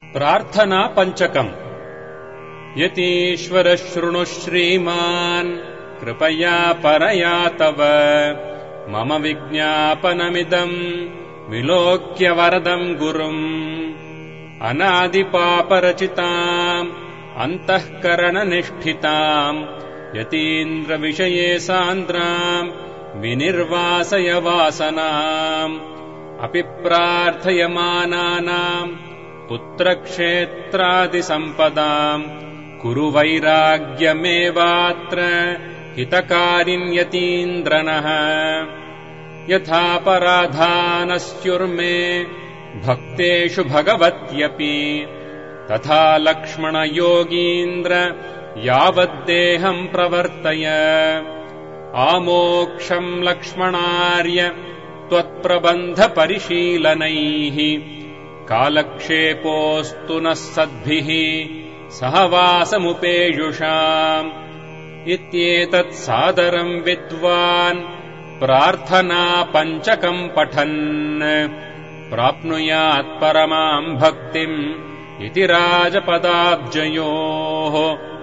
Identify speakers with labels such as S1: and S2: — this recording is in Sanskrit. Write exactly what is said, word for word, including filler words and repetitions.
S1: प्रार्थना पंचकम्। यतीश्वर शृणु श्रीमान् कृपया परया तव मम विज्ञापनमिदम् विलोक्य वरदम् गुरुम् अनादिपापरचिताम् अन्तःकरणनिष्ठिताम् यतीन्द्रविषये सान्द्राम् विनिर्वासय वासनाम् अपि प्रार्थयमानानाम् पुत्रक्षेत्रादिसम्पदाम् कुरु वैराग्यमेवात्र हितकारिण्यतीन्द्रनः यथापराधानस्युर्मे भक्तेषु भगवत्यपि तथा लक्ष्मणयोगीन्द्र यावद्देहम् प्रवर्तय आमोक्षम् लक्ष्मणार्य त्वत्प्रबन्धपरिशीलनैः कालक्षेपोऽस्तु नः सद्भिः सहवासमुपेयुषाम् इत्येतत् सादरम् विद्वान् प्रार्थना पञ्चकम् पठन् प्राप्नुयात् परमाम् भक्तिम् इति राजपदाब्जयोः।